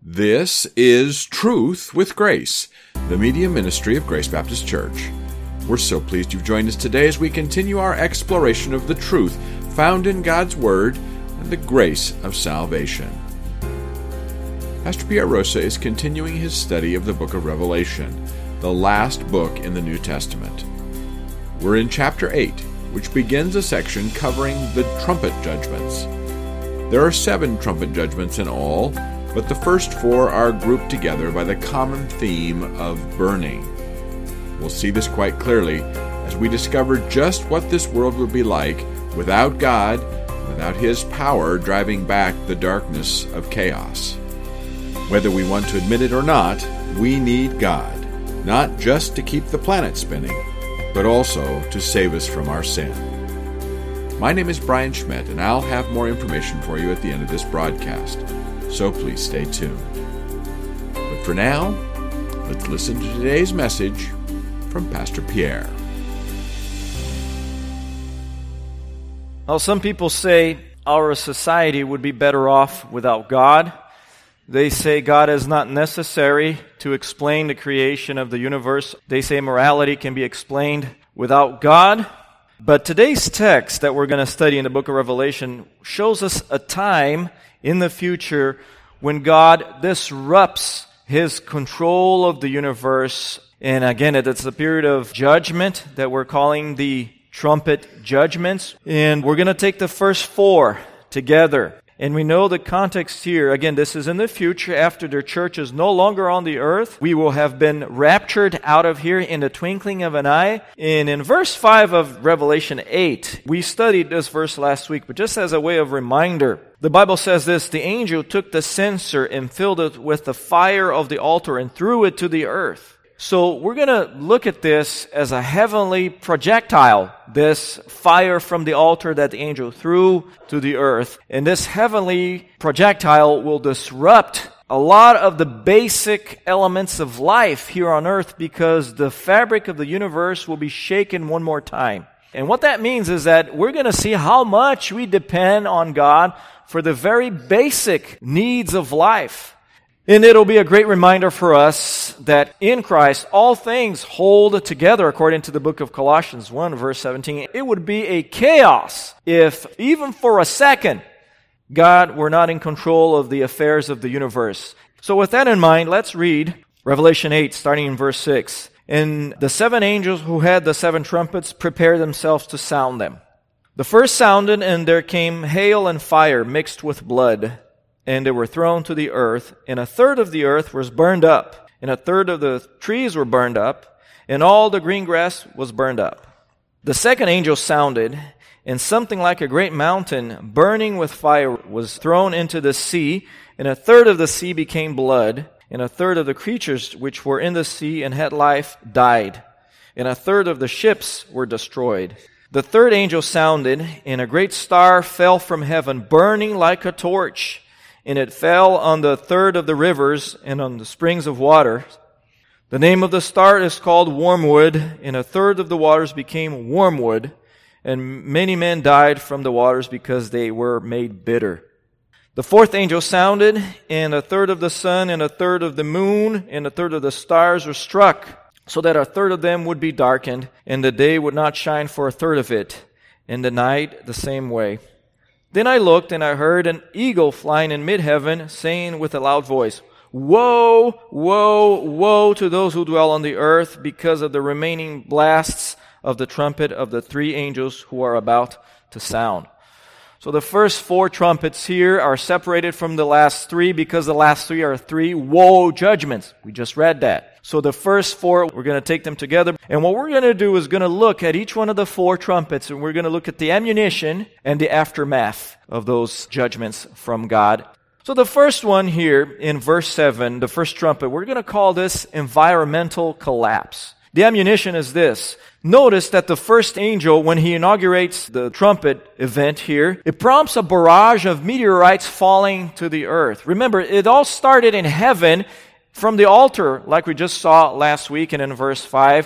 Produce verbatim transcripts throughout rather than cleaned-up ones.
This is Truth with Grace, the media ministry of Grace Baptist Church. We're so pleased you've joined us today as we continue our exploration of the truth found in God's Word and the grace of salvation. Pastor Pierre Rosa is continuing his study of the book of Revelation, the last book in the New Testament. We're in chapter eight, which begins a section covering the trumpet judgments. There are seven trumpet judgments in all, but the first four are grouped together by the common theme of burning. We'll see this quite clearly as we discover just what this world would be like without God, without His power driving back the darkness of chaos. Whether we want to admit it or not, we need God, not just to keep the planet spinning, but also to save us from our sin. My name is Brian Schmidt, and I'll have more information for you at the end of this broadcast, so please stay tuned. But for now, let's listen to today's message from Pastor Pierre. Well, some people say our society would be better off without God. They say God is not necessary to explain the creation of the universe. They say morality can be explained without God. But today's text that we're going to study in the book of Revelation shows us a time in the future when God disrupts His control of the universe. And again, it's a period of judgment that we're calling the trumpet judgments. And we're going to take the first four together. And we know the context here, again, this is in the future after the church is no longer on the earth. We will have been raptured out of here in the twinkling of an eye. And in verse five of Revelation eight, we studied this verse last week, but just as a way of reminder, the Bible says this: the angel took the censer and filled it with the fire of the altar and threw it to the earth. So we're going to look at this as a heavenly projectile, this fire from the altar that the angel threw to the earth. And this heavenly projectile will disrupt a lot of the basic elements of life here on earth because the fabric of the universe will be shaken one more time. And what that means is that we're going to see how much we depend on God for the very basic needs of life. And it'll be a great reminder for us that in Christ all things hold together according to the book of Colossians one verse seventeen. It would be a chaos if even for a second God were not in control of the affairs of the universe. So with that in mind, let's read Revelation eight starting in verse six. And the seven angels who had the seven trumpets prepared themselves to sound them. The first sounded, and there came hail and fire mixed with blood. And they were thrown to the earth, and a third of the earth was burned up, and a third of the trees were burned up, and all the green grass was burned up. The second angel sounded, and something like a great mountain burning with fire was thrown into the sea, and a third of the sea became blood, and a third of the creatures which were in the sea and had life died, and a third of the ships were destroyed. The third angel sounded, and a great star fell from heaven, burning like a torch. And it fell on the third of the rivers and on the springs of water. The name of the star is called Wormwood, and a third of the waters became wormwood, and many men died from the waters because they were made bitter. The fourth angel sounded, and a third of the sun, and a third of the moon, and a third of the stars were struck, so that a third of them would be darkened, and the day would not shine for a third of it, and the night the same way. Then I looked, and I heard an eagle flying in mid-heaven, saying with a loud voice, Woe, woe, woe to those who dwell on the earth, because of the remaining blasts of the trumpet of the three angels who are about to sound. So the first four trumpets here are separated from the last three, because the last three are three woe judgments. We just read that. So the first four, we're going to take them together. And what we're going to do is going to look at each one of the four trumpets, and we're going to look at the ammunition and the aftermath of those judgments from God. So the first one here in verse seven, the first trumpet, we're going to call this environmental collapse. The ammunition is this. Notice that the first angel, when he inaugurates the trumpet event here, it prompts a barrage of meteorites falling to the earth. Remember, it all started in heaven from the altar, like we just saw last week and in verse five.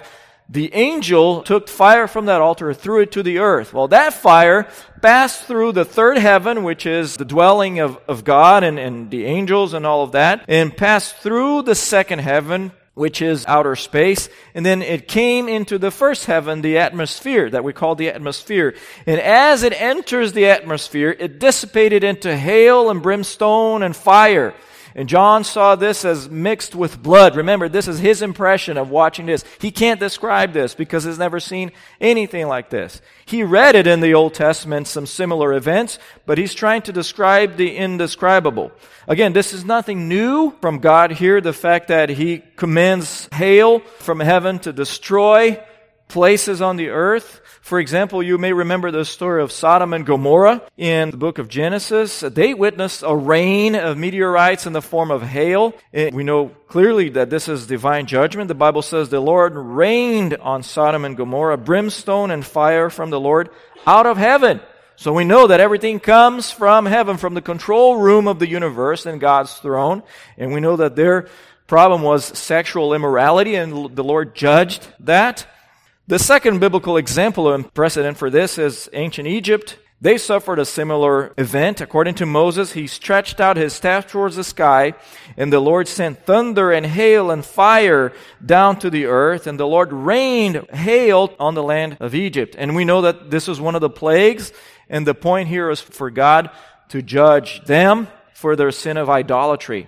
the angel took fire from that altar, threw it to the earth. Well, that fire passed through the third heaven, which is the dwelling of, of God and, and the angels and all of that, and passed through the second heaven, which is outer space, and then it came into the first heaven, the atmosphere, that we call the atmosphere. And as it enters the atmosphere, it dissipated into hail and brimstone and fire. And John saw this as mixed with blood. Remember, this is his impression of watching this. He can't describe this because he's never seen anything like this. He read it in the Old Testament, some similar events, but he's trying to describe the indescribable. Again, this is nothing new from God here, the fact that he commands hail from heaven to destroy places on the earth. For example, you may remember the story of Sodom and Gomorrah in the book of Genesis. They witnessed a rain of meteorites in the form of hail. We know clearly that this is divine judgment. The Bible says the Lord rained on Sodom and Gomorrah brimstone and fire from the Lord out of heaven. So we know that everything comes from heaven, from the control room of the universe and God's throne. And we know that their problem was sexual immorality, and the Lord judged that. The second biblical example and precedent for this is ancient Egypt. They suffered a similar event. According to Moses, he stretched out his staff towards the sky, and the Lord sent thunder and hail and fire down to the earth, and the Lord rained hail on the land of Egypt. And we know that this was one of the plagues, and the point here is for God to judge them for their sin of idolatry.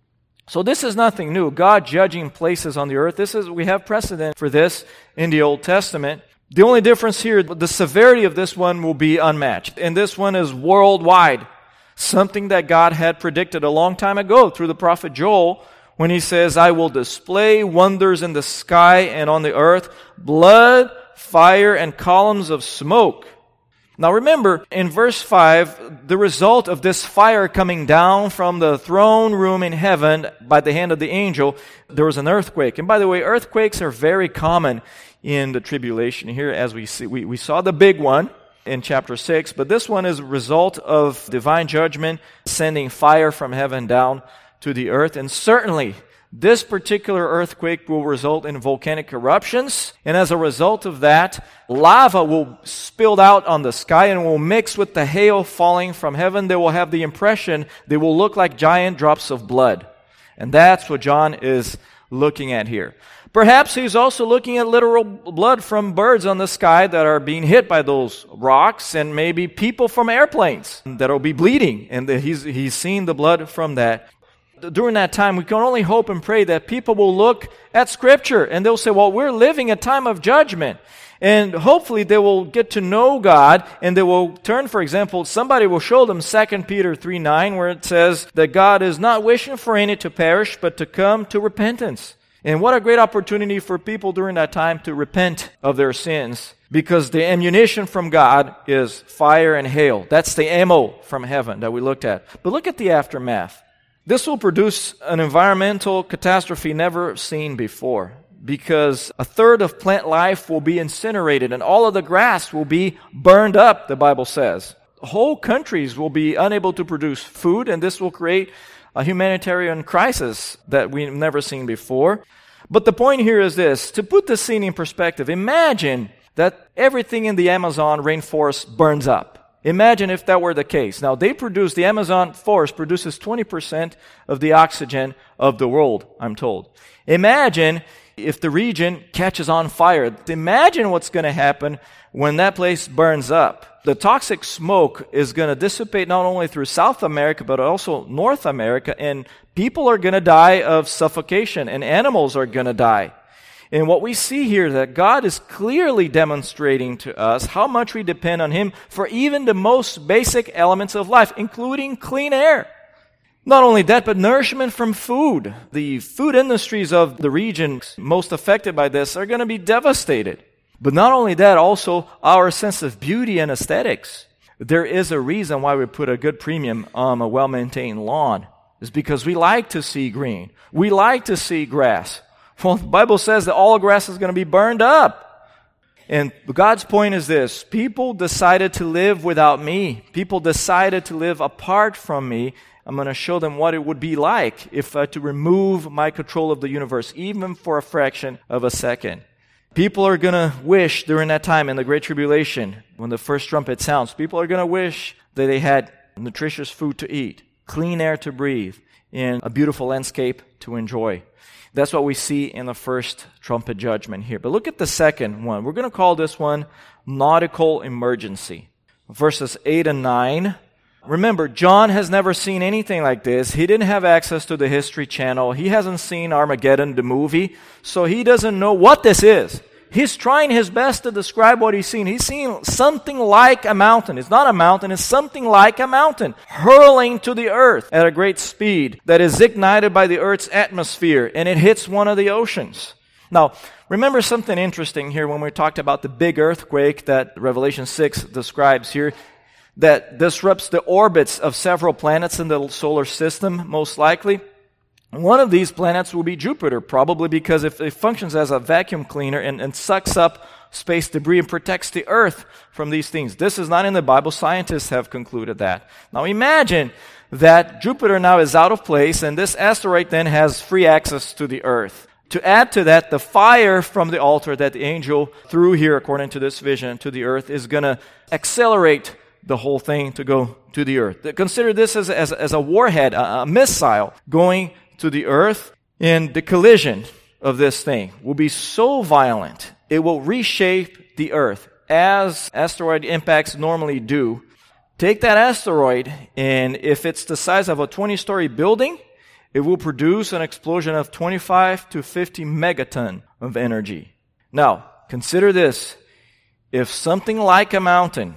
So this is nothing new. God judging places on the earth. This is, we have precedent for this in the Old Testament. The only difference here, the severity of this one will be unmatched. And this one is worldwide. Something that God had predicted a long time ago through the prophet Joel, when he says, I will display wonders in the sky and on the earth, blood, fire, and columns of smoke. Now remember, in verse five, the result of this fire coming down from the throne room in heaven by the hand of the angel, there was an earthquake. And by the way, earthquakes are very common in the tribulation here, as we see. We, we saw the big one in chapter six, but this one is a result of divine judgment, sending fire from heaven down to the earth. And certainly, this particular earthquake will result in volcanic eruptions, and as a result of that, lava will spill out on the sky and will mix with the hail falling from heaven. They will have the impression they will look like giant drops of blood. And that's what John is looking at here. Perhaps he's also looking at literal blood from birds on the sky that are being hit by those rocks, and maybe people from airplanes that will be bleeding, and he's, he's seeing the blood from that. During that time, we can only hope and pray that people will look at Scripture and they'll say, well, we're living a time of judgment. And hopefully they will get to know God, and they will turn, for example, somebody will show them Second Peter three nine, where it says that God is not wishing for any to perish, but to come to repentance. And what a great opportunity for people during that time to repent of their sins, because the ammunition from God is fire and hail. That's the ammo from heaven that we looked at. But look at the aftermath. This will produce an environmental catastrophe never seen before, because a third of plant life will be incinerated and all of the grass will be burned up, the Bible says. Whole countries will be unable to produce food, and this will create a humanitarian crisis that we've never seen before. But the point here is this: to put the scene in perspective, imagine that everything in the Amazon rainforest burns up. Imagine if that were the case. Now, they produce, the Amazon forest produces twenty percent of the oxygen of the world, I'm told. Imagine if the region catches on fire. Imagine what's going to happen when that place burns up. The toxic smoke is going to dissipate not only through South America, but also North America, and people are going to die of suffocation, and animals are going to die. And what we see here, that God is clearly demonstrating to us how much we depend on Him for even the most basic elements of life, including clean air. Not only that, but nourishment from food. The food industries of the regions most affected by this are going to be devastated. But not only that, also our sense of beauty and aesthetics. There is a reason why we put a good premium on a well-maintained lawn. It's because we like to see green. We like to see grass. Well, the Bible says that all grass is going to be burned up. And God's point is this: people decided to live without me. People decided to live apart from me. I'm going to show them what it would be like if I uh, to remove my control of the universe, even for a fraction of a second. People are going to wish during that time in the Great Tribulation, when the first trumpet sounds, people are going to wish that they had nutritious food to eat, clean air to breathe, and a beautiful landscape to enjoy. That's what we see in the first trumpet judgment here. But look at the second one. We're going to call this one nautical emergency. Verses eight and nine. Remember, John has never seen anything like this. He didn't have access to the History Channel. He hasn't seen Armageddon, the movie, so he doesn't know what this is. He's trying his best to describe what he's seen. He's seen something like a mountain. It's not a mountain, it's something like a mountain hurling to the earth at a great speed that is ignited by the earth's atmosphere, and it hits one of the oceans. Now, remember something interesting here when we talked about the big earthquake that Revelation six describes here, that disrupts the orbits of several planets in the solar system, most likely. One of these planets will be Jupiter, probably because if it functions as a vacuum cleaner and, and sucks up space debris and protects the Earth from these things. This is not in the Bible. Scientists have concluded that. Now imagine that Jupiter now is out of place, and this asteroid then has free access to the Earth. To add to that, the fire from the altar that the angel threw here, according to this vision, to the Earth, is going to accelerate the whole thing to go to the earth. Consider this as, as, as a warhead, a, a missile going to the earth, and the collision of this thing will be so violent, it will reshape the earth as asteroid impacts normally do. Take that asteroid, and if it's the size of a twenty-story building, it will produce an explosion of twenty-five to fifty megaton of energy. Now, consider this. If something like a mountain,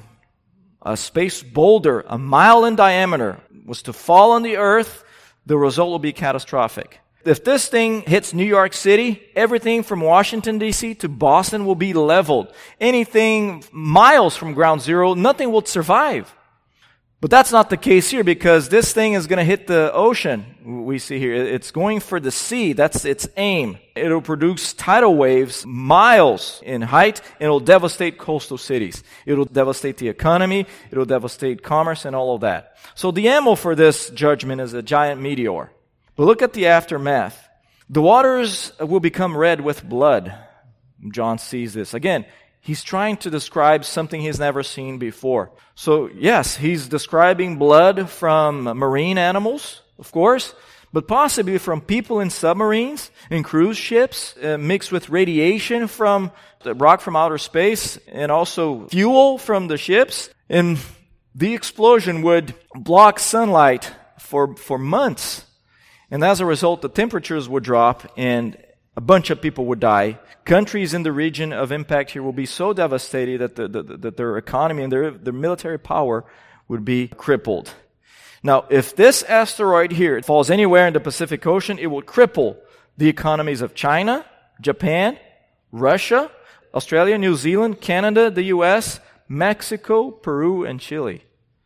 a space boulder a mile in diameter, was to fall on the earth, the result will be catastrophic. If this thing hits New York City, everything from Washington, D C to Boston will be leveled. Anything miles from ground zero, nothing will survive. But that's not the case here, because this thing is going to hit the ocean. We see here, it's going for the sea. That's its aim. It'll produce tidal waves miles in height, and it'll devastate coastal cities. It'll devastate the economy. It'll devastate commerce and all of that. So the ammo for this judgment is a giant meteor. But look at the aftermath. The waters will become red with blood. John sees this. Again, he's trying to describe something he's never seen before. So, yes, he's describing blood from marine animals, of course, but possibly from people in submarines, in cruise ships, uh, mixed with radiation from the rock from outer space, and also fuel from the ships. And the explosion would block sunlight for, for months. And as a result, the temperatures would drop, and a bunch of people would die. Countries in the region of impact here will be so devastated that, the, the, that their economy and their, their military power would be crippled. Now, if this asteroid here falls anywhere in the Pacific Ocean, it will cripple the economies of China, Japan, Russia, Australia, New Zealand, Canada, the U S, Mexico, Peru, and Chile.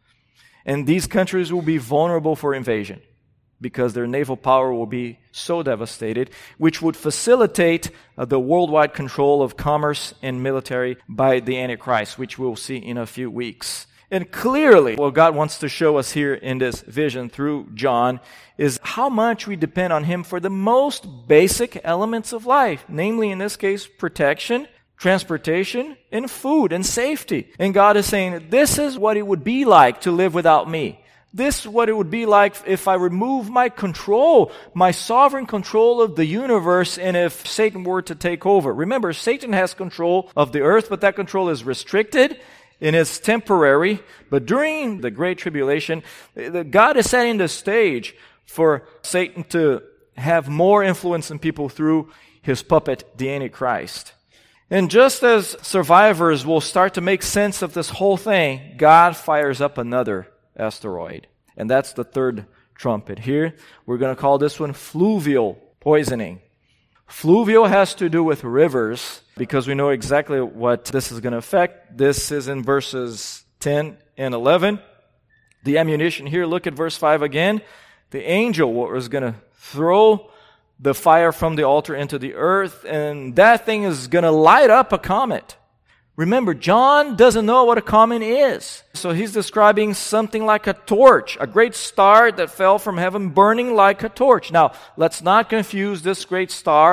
And these countries will be vulnerable for invasion, because their naval power will be so devastated, which would facilitate uh, the worldwide control of commerce and military by the Antichrist, which we'll see in a few weeks. And clearly, what God wants to show us here in this vision through John is how much we depend on Him for the most basic elements of life, namely, in this case, protection, transportation, and food and safety. And God is saying, this is what it would be like to live without me. This is what it would be like if I remove my control, my sovereign control of the universe, and if Satan were to take over. Remember, Satan has control of the earth, but that control is restricted and it's temporary. But during the Great Tribulation, God is setting the stage for Satan to have more influence in people through his puppet, the Antichrist. And just as survivors will start to make sense of this whole thing, God fires up another asteroid. And that's the third trumpet. Here, we're going to call this one fluvial poisoning. Fluvial has to do with rivers, because we know exactly what this is going to affect. This is in verses ten and eleven. The ammunition here, look at verse five again. The angel was going to throw the fire from the altar into the earth, and that thing is going to light up a comet. Remember, John doesn't know what a comet is. So he's describing something like a torch, a great star that fell from heaven burning like a torch. Now, let's not confuse this great star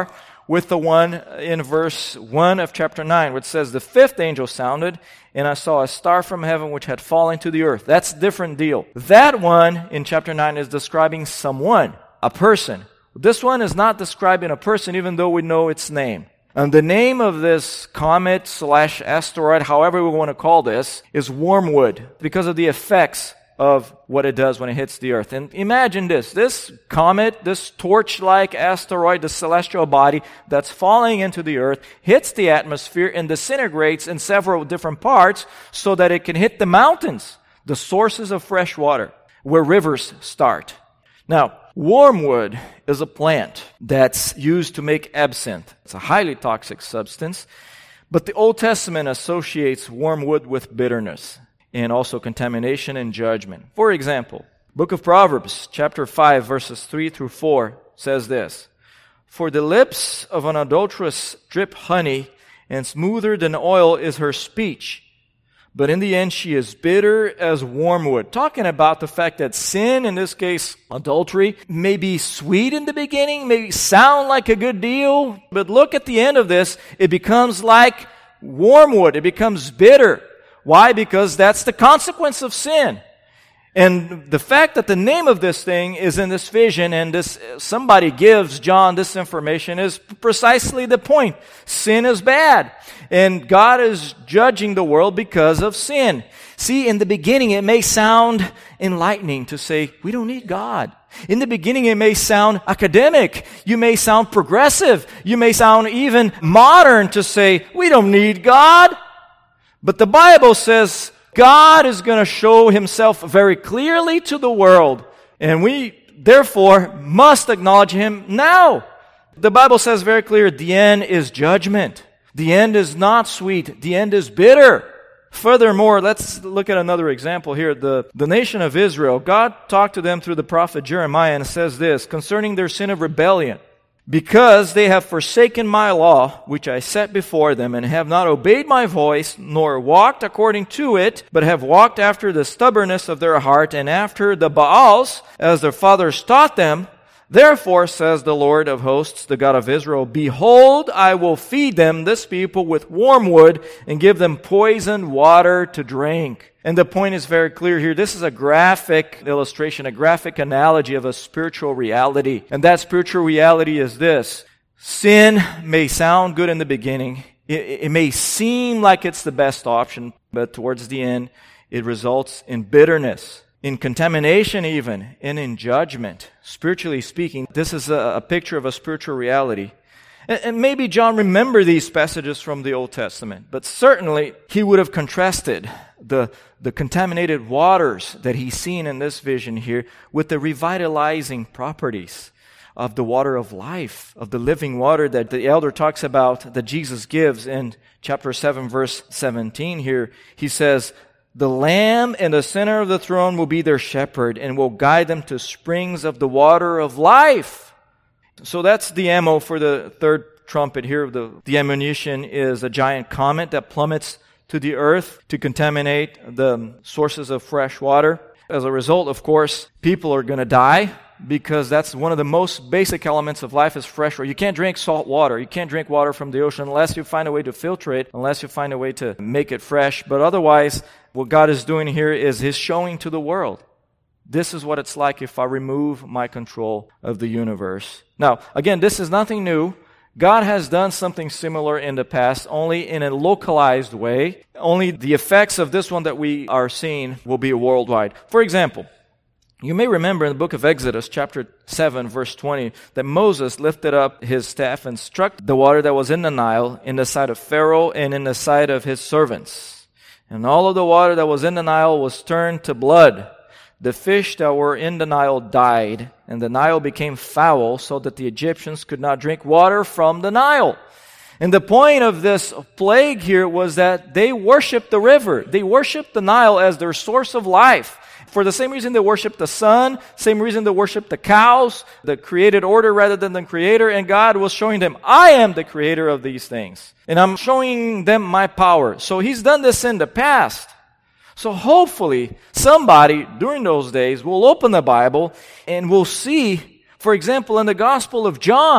with the one in verse one of chapter nine, which says, the fifth angel sounded, and I saw a star from heaven which had fallen to the earth. That's a different deal. That one in chapter nine is describing someone, a person. This one is not describing a person, even though we know its name. And the name of this comet slash asteroid, however we want to call this, is Wormwood, because of the effects of what it does when it hits the earth. And imagine this, this comet, this torch-like asteroid, the celestial body that's falling into the earth, hits the atmosphere and disintegrates in several different parts so that it can hit the mountains, the sources of fresh water, where rivers start. Now, wormwood is a plant that's used to make absinthe. It's a highly toxic substance, but the Old Testament associates wormwood with bitterness and also contamination and judgment. For example, Book of Proverbs, chapter five, verses three through four, says this, For the lips of an adulteress drip honey, and smoother than oil is her speech. But in the end she is bitter as wormwood. Talking about the fact that sin, in this case adultery, may be sweet in the beginning, may sound like a good deal, but look at the end of this, it becomes like wormwood, it becomes bitter. Why? Because that's the consequence of sin. And the fact that the name of this thing is in this vision and this somebody gives John this information is precisely the point. Sin is bad. And God is judging the world because of sin. See, in the beginning it may sound enlightening to say, we don't need God. In the beginning it may sound academic. You may sound progressive. You may sound even modern to say, we don't need God. But the Bible says God is going to show Himself very clearly to the world. And we, therefore, must acknowledge Him now. The Bible says very clear, the end is judgment. The end is not sweet. The end is bitter. Furthermore, let's look at another example here. The, the nation of Israel, God talked to them through the prophet Jeremiah and says this, concerning their sin of rebellion. Because they have forsaken my law, which I set before them, and have not obeyed my voice, nor walked according to it, but have walked after the stubbornness of their heart, and after the Baals, as their fathers taught them. Therefore, says the Lord of hosts, the God of Israel, Behold, I will feed them, this people, with wormwood, and give them poisoned water to drink. And the point is very clear here. This is a graphic illustration, a graphic analogy of a spiritual reality. And that spiritual reality is this. Sin may sound good in the beginning. It, it may seem like it's the best option, but towards the end, it results in bitterness, in contamination even, and in judgment. Spiritually speaking, this is a, a picture of a spiritual reality. And, and maybe John remembered these passages from the Old Testament, but certainly he would have contrasted the, the contaminated waters that he's seen in this vision here with the revitalizing properties of the water of life, of the living water that the elder talks about, that Jesus gives in chapter seven, verse seventeen here. He says, The Lamb in the center of the throne will be their shepherd and will guide them to springs of the water of life. So that's the ammo for the third trumpet here. The, the ammunition is a giant comet that plummets to the earth to contaminate the sources of fresh water. As a result, of course, people are going to die because that's one of the most basic elements of life is fresh water. You can't drink salt water. You can't drink water from the ocean unless you find a way to filter it, unless you find a way to make it fresh. But otherwise, what God is doing here is He's showing to the world, this is what it's like if I remove my control of the universe. Now, again, this is nothing new. God has done something similar in the past, only in a localized way. Only the effects of this one that we are seeing will be worldwide. For example, you may remember in the book of Exodus, chapter seven, verse twenty, that Moses lifted up his staff and struck the water that was in the Nile in the sight of Pharaoh and in the sight of his servants. And all of the water that was in the Nile was turned to blood. The fish that were in the Nile died, and the Nile became foul, so that the Egyptians could not drink water from the Nile. And the point of this plague here was that they worshiped the river. They worshiped the Nile as their source of life. For the same reason they worshiped the sun, same reason they worshiped the cows, the created order rather than the creator, and God was showing them, I am the creator of these things. And I'm showing them my power. So He's done this in the past. So hopefully somebody during those days will open the Bible and will see, for example, in the Gospel of John,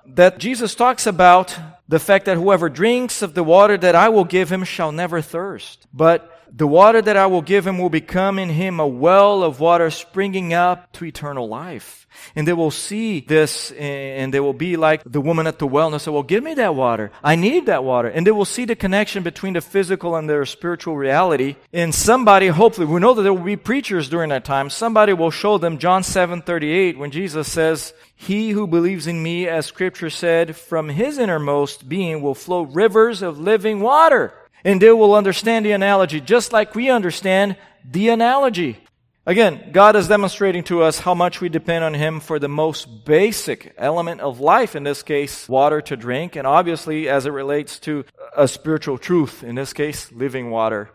that Jesus talks about the fact that whoever drinks of the water that I will give him shall never thirst. But the water that I will give him will become in him a well of water springing up to eternal life. And they will see this, and they will be like the woman at the well, and they'll say, well, give me that water. I need that water. And they will see the connection between the physical and their spiritual reality. And somebody, hopefully, we know that there will be preachers during that time. Somebody will show them John seven thirty-eight, when Jesus says, he who believes in me, as Scripture said, from his innermost being will flow rivers of living water. And they will understand the analogy just like we understand the analogy. Again, God is demonstrating to us how much we depend on Him for the most basic element of life, in this case, water to drink, and obviously as it relates to a spiritual truth, in this case, living water.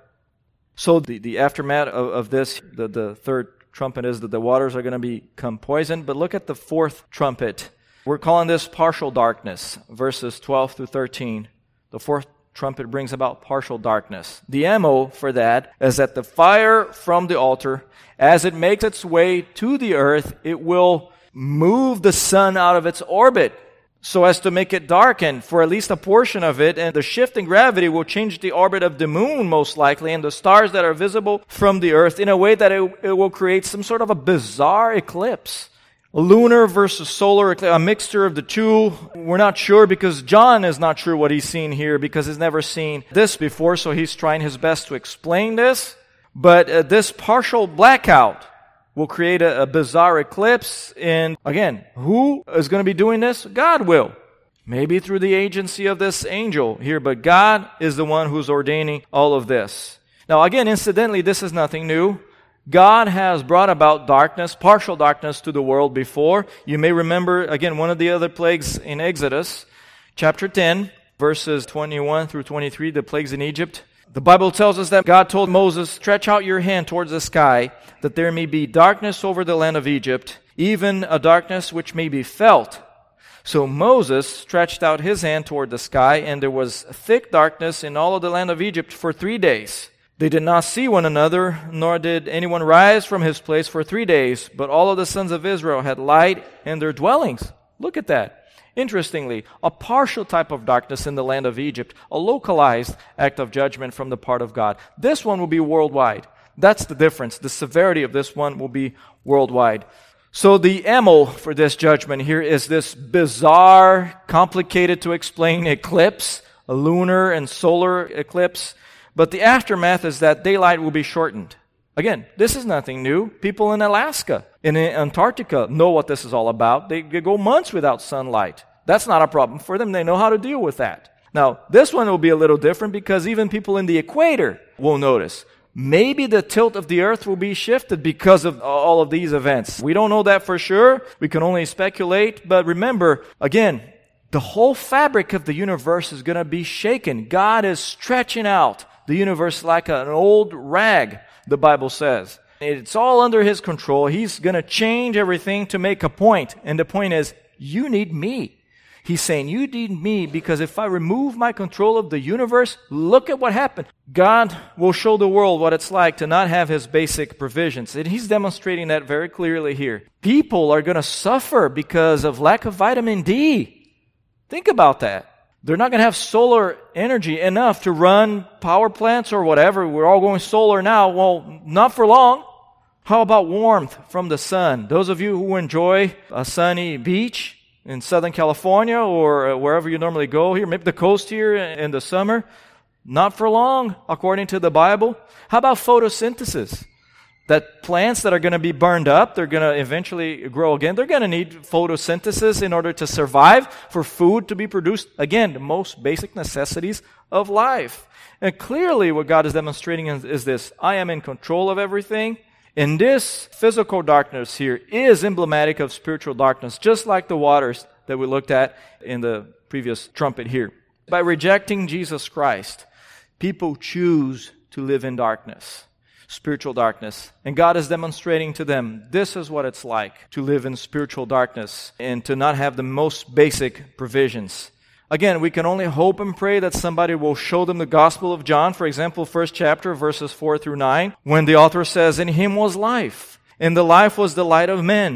So the, the aftermath of, of this, the, the third trumpet is that the waters are going to become poisoned. But look at the fourth trumpet. We're calling this partial darkness, verses twelve through thirteen. The fourth trumpet brings about partial darkness. The ammo for that is that the fire from the altar, as it makes its way to the earth, it will move the sun out of its orbit so as to make it darken for at least a portion of it, and the shift in gravity will change the orbit of the moon most likely and the stars that are visible from the earth in a way that it, it will create some sort of a bizarre eclipse. Lunar versus solar, a mixture of the two. We're not sure because John is not sure what he's seeing here because he's never seen this before, so he's trying his best to explain this. But uh, this partial blackout will create a, a bizarre eclipse. And again, who is going to be doing this? God will. Maybe through the agency of this angel here, but God is the one who's ordaining all of this. Now again, incidentally, this is nothing new. God has brought about darkness, partial darkness to the world before. You may remember, again, one of the other plagues in Exodus, chapter ten, verses twenty-one through twenty-three, the plagues in Egypt. The Bible tells us that God told Moses, stretch out your hand towards the sky, that there may be darkness over the land of Egypt, even a darkness which may be felt. So Moses stretched out his hand toward the sky, and there was thick darkness in all of the land of Egypt for three days. They did not see one another, nor did anyone rise from his place for three days. But all of the sons of Israel had light in their dwellings. Look at that. Interestingly, a partial type of darkness in the land of Egypt, a localized act of judgment from the part of God. This one will be worldwide. That's the difference. The severity of this one will be worldwide. So the ammo for this judgment here is this bizarre, complicated to explain eclipse, a lunar and solar eclipse. But the aftermath is that daylight will be shortened. Again, this is nothing new. People in Alaska, in Antarctica, know what this is all about. They, they go months without sunlight. That's not a problem for them. They know how to deal with that. Now, this one will be a little different because even people in the equator will notice. Maybe the tilt of the earth will be shifted because of all of these events. We don't know that for sure. We can only speculate. But remember, again, the whole fabric of the universe is going to be shaken. God is stretching out the universe like an old rag, the Bible says. It's all under His control. He's going to change everything to make a point. And the point is, you need me. He's saying, you need me because if I remove my control of the universe, look at what happened. God will show the world what it's like to not have His basic provisions. And He's demonstrating that very clearly here. People are going to suffer because of lack of vitamin D. Think about that. They're not going to have solar energy enough to run power plants or whatever. We're all going solar now. Well, not for long. How about warmth from the sun? Those of you who enjoy a sunny beach in Southern California or wherever you normally go here, maybe the coast here in the summer, not for long, according to the Bible. How about photosynthesis? That plants that are going to be burned up, they're going to eventually grow again. They're going to need photosynthesis in order to survive, for food to be produced. Again, the most basic necessities of life. And clearly what God is demonstrating is, is this. I am in control of everything. And this physical darkness here is emblematic of spiritual darkness, just like the waters that we looked at in the previous trumpet here. By rejecting Jesus Christ, people choose to live in darkness. Spiritual darkness. And God is demonstrating to them, this is what it's like to live in spiritual darkness and to not have the most basic provisions. Again, we can only hope and pray that somebody will show them the Gospel of John, for example, first chapter, verses four through nine, when the author says, in Him was life, and the life was the light of men.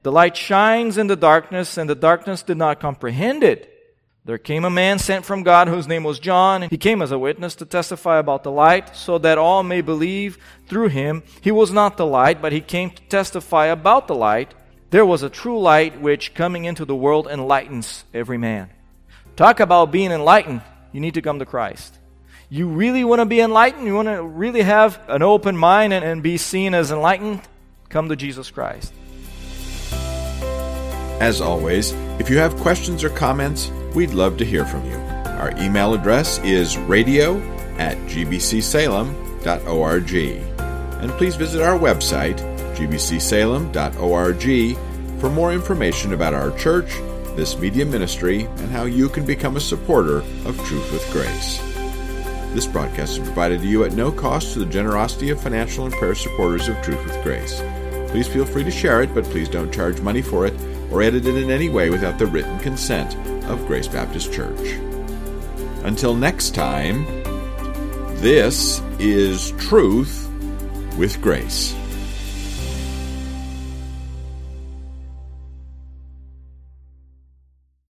The light shines in the darkness, and the darkness did not comprehend it. There came a man sent from God whose name was John. He came as a witness to testify about the light, so that all may believe through him. He was not the light, but he came to testify about the light. There was a true light which, coming into the world, enlightens every man. Talk about being enlightened. You need to come to Christ. You really want to be enlightened? You want to really have an open mind and, and be seen as enlightened? Come to Jesus Christ. As always, if you have questions or comments, we'd love to hear from you. Our email address is radio at g b c salem dot org. And please visit our website, g b c salem dot org, for more information about our church, this media ministry, and how you can become a supporter of Truth with Grace. This broadcast is provided to you at no cost to the generosity of financial and prayer supporters of Truth with Grace. Please feel free to share it, but please don't charge money for it or edit it in any way without the written consent of Grace Baptist Church. Until next time, this is Truth with Grace.